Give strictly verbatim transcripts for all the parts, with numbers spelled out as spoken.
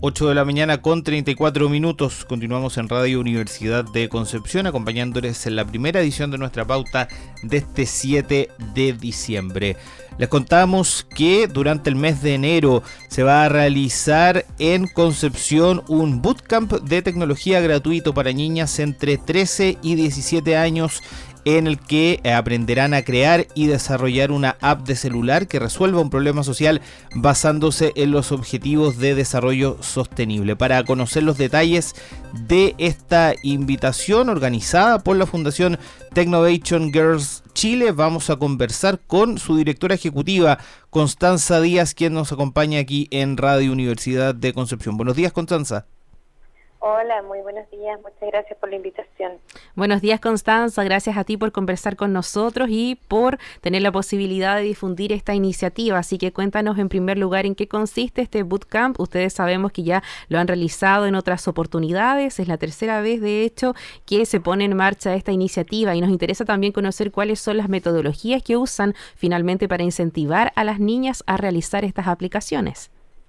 ocho de la mañana con treinta y cuatro minutos. Continuamos en Radio Universidad de Concepción, acompañándoles en la primera edición de nuestra pauta de este siete de diciembre. Les contamos que durante el mes de enero se va a realizar en Concepción un bootcamp de tecnología gratuito para niñas entre trece y diecisiete años, en el que aprenderán a crear y desarrollar una app de celular que resuelva un problema social basándose en los objetivos de desarrollo sostenible. Para conocer los detalles de esta invitación organizada por la Fundación Technovation Girls Chile, vamos a conversar con su directora ejecutiva, Constanza Díaz, quien nos acompaña aquí en Radio Universidad de Concepción. Buenos días, Constanza. Hola, muy buenos días. Muchas gracias por la invitación. Buenos días, Constanza. Gracias a ti por conversar con nosotros y por tener la posibilidad de difundir esta iniciativa. Así que cuéntanos en primer lugar en qué consiste este bootcamp. Ustedes sabemos que ya lo han realizado en otras oportunidades. Es la tercera vez, de hecho, que se pone en marcha esta iniciativa y nos interesa también conocer cuáles son las metodologías que usan finalmente para incentivar a las niñas a realizar estas aplicaciones.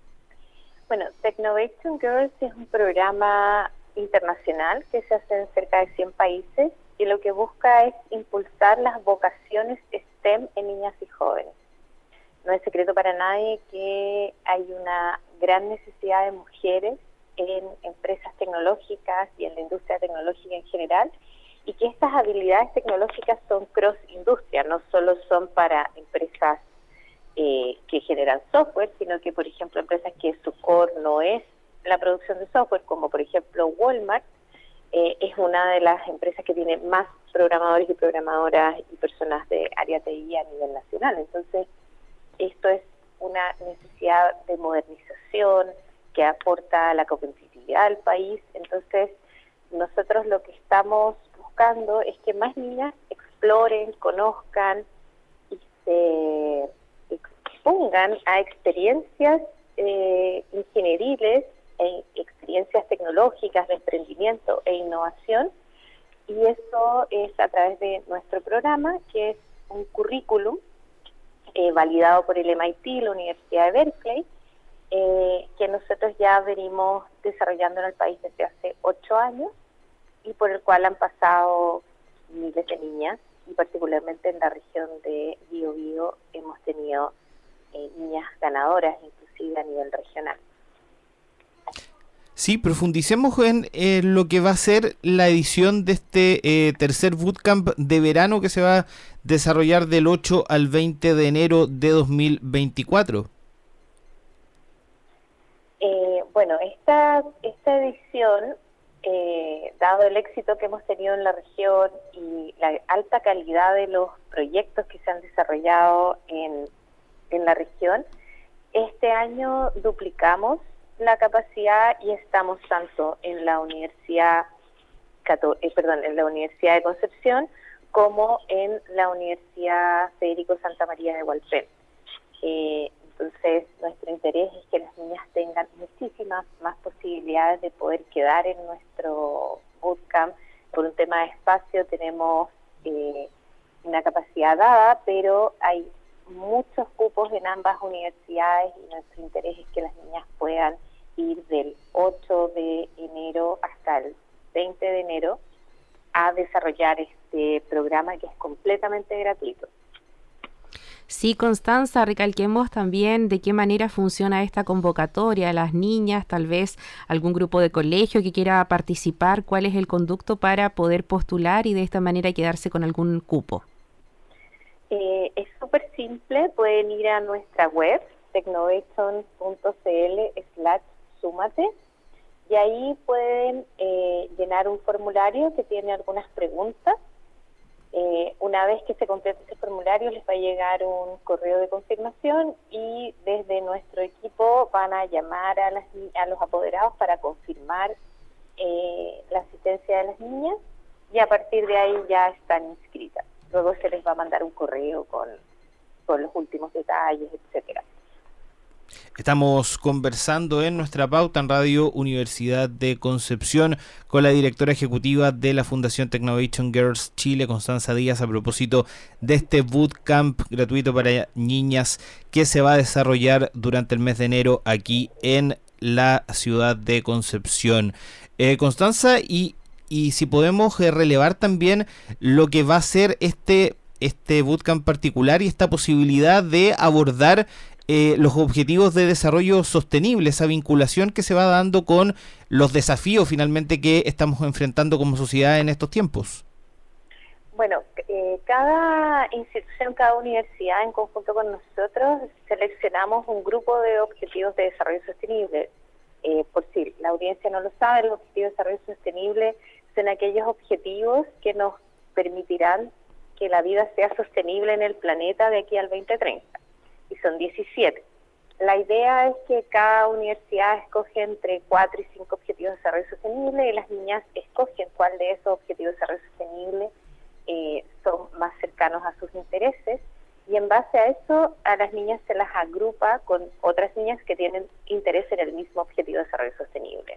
Bueno, Technovation Girls es un programa internacional que se hace en cerca de cien países y lo que busca es impulsar las vocaciones STEM en niñas y jóvenes. No es secreto para nadie que hay una gran necesidad de mujeres en empresas tecnológicas y en la industria tecnológica en general, y que estas habilidades tecnológicas son cross-industria, no solo son para empresas Eh, que generan software, sino que, por ejemplo, empresas que su core no es la producción de software, como por ejemplo Walmart, eh, es una de las empresas que tiene más programadores y programadoras y personas de área T I a nivel nacional. Entonces, esto es una necesidad de modernización que aporta a la competitividad del país. Entonces, nosotros lo que estamos buscando es que más niñas exploren, conozcan y se expongan a experiencias eh, ingenieriles, e experiencias tecnológicas de emprendimiento e innovación, y eso es a través de nuestro programa, que es un currículum eh, validado por el M I T, la Universidad de Berkeley, eh, que nosotros ya venimos desarrollando en el país desde hace ocho años y por el cual han pasado miles de niñas, y particularmente en la región de Biobío hemos tenido Eh, niñas ganadoras, inclusive a nivel regional. Sí, profundicemos en eh, lo que va a ser la edición de este eh, tercer bootcamp de verano que se va a desarrollar del ocho al veinte de enero de dos mil veinticuatro. Eh, bueno, esta, esta edición, eh, dado el éxito que hemos tenido en la región y la alta calidad de los proyectos que se han desarrollado en en la región, este año duplicamos la capacidad y estamos tanto en la Universidad Cato- eh, perdón, en la Universidad de Concepción como en la Universidad Federico Santa María de Hualpén. Eh, entonces, nuestro interés es que las niñas tengan muchísimas más posibilidades de poder quedar en nuestro bootcamp. Por un tema de espacio tenemos eh, una capacidad dada, pero hay muchos cupos en ambas universidades y nuestro interés es que las niñas puedan ir del ocho de enero hasta el veinte de enero a desarrollar este programa que es completamente gratuito. Sí, Constanza, recalquemos también de qué manera funciona esta convocatoria. Las niñas, tal vez algún grupo de colegio que quiera participar, ¿cuál es el conducto para poder postular y de esta manera quedarse con algún cupo? Eh, es súper simple, pueden ir a nuestra web, technovation punto c l slash súmate, y ahí pueden eh, llenar un formulario que tiene algunas preguntas. Eh, una vez que se complete ese formulario les va a llegar un correo de confirmación y desde nuestro equipo van a llamar a, las, a los apoderados para confirmar eh, la asistencia de las niñas, y a partir de ahí ya están inscritas. Luego se les va a mandar un correo con, con los últimos detalles, etcétera. Estamos conversando en nuestra pauta en Radio Universidad de Concepción con la directora ejecutiva de la Fundación Technovation Girls Chile, Constanza Díaz, a propósito de este bootcamp gratuito para niñas que se va a desarrollar durante el mes de enero aquí en la ciudad de Concepción. Eh, Constanza, y, y si podemos eh, relevar también lo que va a ser este, este bootcamp particular y esta posibilidad de abordar eh, los objetivos de desarrollo sostenible, esa vinculación que se va dando con los desafíos finalmente que estamos enfrentando como sociedad en estos tiempos. Bueno, eh, cada institución, cada universidad en conjunto con nosotros seleccionamos un grupo de objetivos de desarrollo sostenible. Eh, por si la audiencia no lo sabe, los objetivos de desarrollo sostenible son aquellos objetivos que nos permitirán que la vida sea sostenible en el planeta de aquí al veinte treinta. Y son diecisiete. La idea es que cada universidad escoge entre cuatro y cinco objetivos de desarrollo sostenible y las niñas escogen cuál de esos objetivos de desarrollo sostenible eh, son más cercanos a sus intereses, y en base a eso a las niñas se las agrupa con otras niñas que tienen interés en el mismo objetivo de desarrollo sostenible.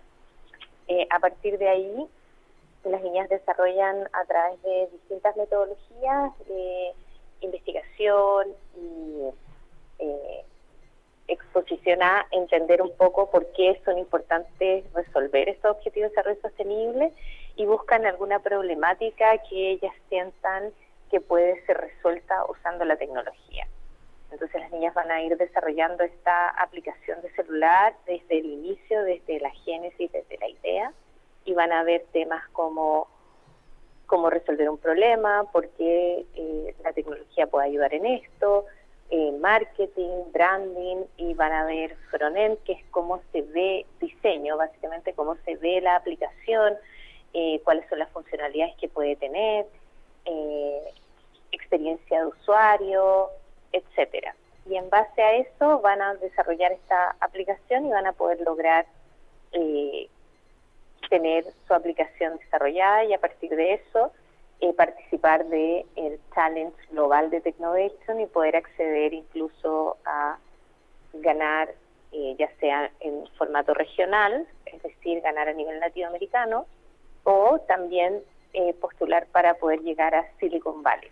Eh, a partir de ahí, las niñas desarrollan a través de distintas metodologías de investigación y eh, exposición a entender un poco por qué son importantes resolver estos objetivos de desarrollo sostenible, y buscan alguna problemática que ellas sientan que puede ser resuelta usando la tecnología. Entonces las niñas van a ir desarrollando esta aplicación de celular desde el inicio, desde la génesis, desde la idea, y van a ver temas como cómo resolver un problema, por qué eh, la tecnología puede ayudar en esto, eh, marketing, branding, y van a ver front-end, que es cómo se ve diseño, básicamente cómo se ve la aplicación, eh, cuáles son las funcionalidades que puede tener, eh, experiencia de usuario, etcétera. Y en base a eso van a desarrollar esta aplicación y van a poder lograr eh, tener su aplicación desarrollada, y a partir de eso eh, participar de el Challenge Global de Technovation y poder acceder incluso a ganar, eh, ya sea en formato regional, es decir, ganar a nivel latinoamericano, o también eh, postular para poder llegar a Silicon Valley,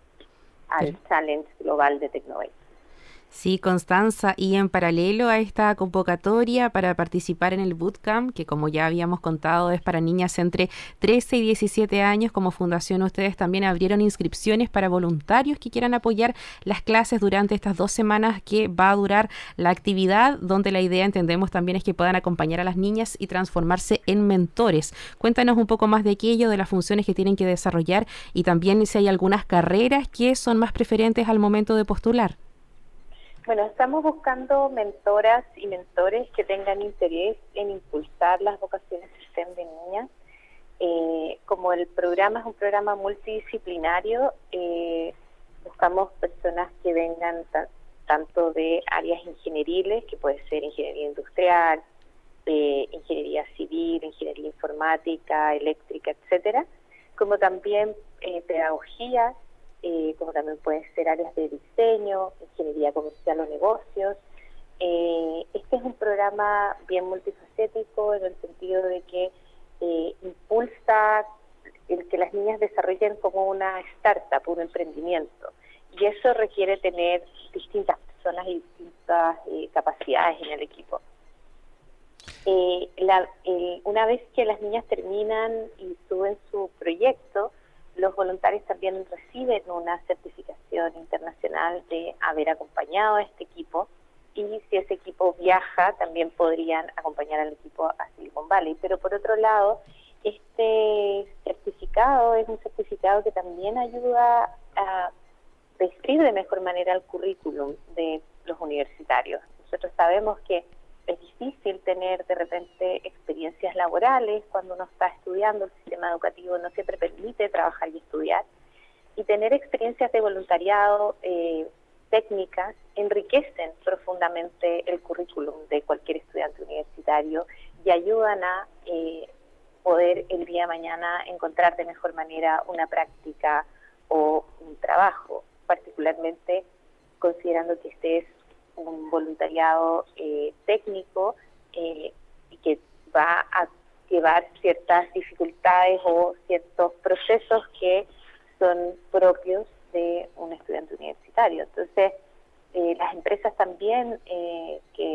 al sí. Challenge Global de Technovation. Sí, Constanza, y en paralelo a esta convocatoria para participar en el bootcamp, que como ya habíamos contado es para niñas entre trece y diecisiete años, como fundación ustedes también abrieron inscripciones para voluntarios que quieran apoyar las clases durante estas dos semanas que va a durar la actividad, donde la idea, entendemos también, es que puedan acompañar a las niñas y transformarse en mentores. Cuéntanos un poco más de aquello, de las funciones que tienen que desarrollar, y también si hay algunas carreras que son más preferentes al momento de postular. Bueno, estamos buscando mentoras y mentores que tengan interés en impulsar las vocaciones STEM de niñas. Eh, como el programa es un programa multidisciplinario, eh, buscamos personas que vengan ta- tanto de áreas ingenieriles, que puede ser ingeniería industrial, eh, ingeniería civil, ingeniería informática, eléctrica, etcétera, como también eh, pedagogía, Eh, como también pueden ser áreas de diseño, ingeniería comercial o negocios. Eh, este es un programa bien multifacético en el sentido de que eh, impulsa el que las niñas desarrollen como una startup, un emprendimiento, y eso requiere tener distintas personas y distintas eh, capacidades en el equipo. Eh, la, eh, una vez que las niñas terminan y suben su proyecto, los voluntarios también reciben una certificación internacional de haber acompañado a este equipo, y si ese equipo viaja, también podrían acompañar al equipo a Silicon Valley. Pero por otro lado, este certificado es un certificado que también ayuda a describir de mejor manera el currículum de los universitarios. Nosotros sabemos que es difícil tener de repente experiencias laborales cuando uno está estudiando. El sistema educativo no siempre permite trabajar y estudiar, y tener experiencias de voluntariado eh, técnicas enriquecen profundamente el currículum de cualquier estudiante universitario y ayudan a eh, poder el día de mañana encontrar de mejor manera una práctica o un trabajo, particularmente considerando que este es un voluntariado eh, técnico eh, y que va a llevar ciertas dificultades o ciertos procesos que son propios de un estudiante universitario. Entonces, eh, las empresas también eh, que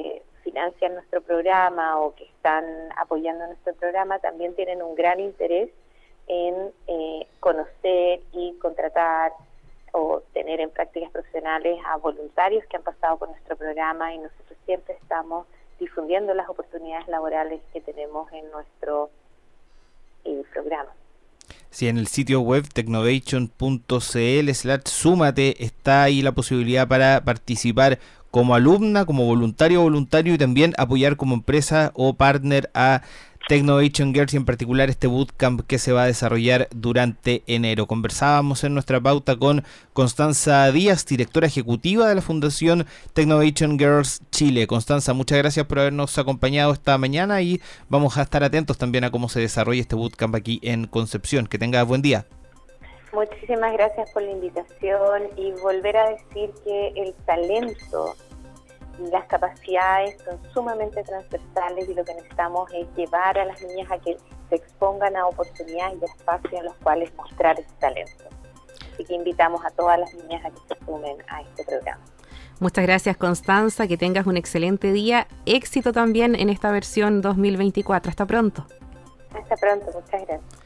financian nuestro programa o que están apoyando nuestro programa también tienen un gran interés en eh, conocer y contratar o tener en prácticas profesionales a voluntarios que han pasado por nuestro programa, y nosotros siempre estamos difundiendo las oportunidades laborales que tenemos en nuestro eh, programa. Sí, en el sitio web tecnovation punto cl slash súmate está ahí la posibilidad para participar como alumna, como voluntario o voluntario, y también apoyar como empresa o partner a Technovation Girls, y en particular este bootcamp que se va a desarrollar durante enero. Conversábamos en nuestra pauta con Constanza Díaz, directora ejecutiva de la Fundación Technovation Girls Chile. Constanza, muchas gracias por habernos acompañado esta mañana, y vamos a estar atentos también a cómo se desarrolla este bootcamp aquí en Concepción. Que tengas buen día. Muchísimas gracias por la invitación, y volver a decir que el talento y las capacidades son sumamente transversales, y lo que necesitamos es llevar a las niñas a que se expongan a oportunidades y espacios en los cuales mostrar ese talento. Así que invitamos a todas las niñas a que se sumen a este programa. Muchas gracias, Constanza, que tengas un excelente día. Éxito también en esta versión dos mil veinticuatro. Hasta pronto. Hasta pronto, muchas gracias.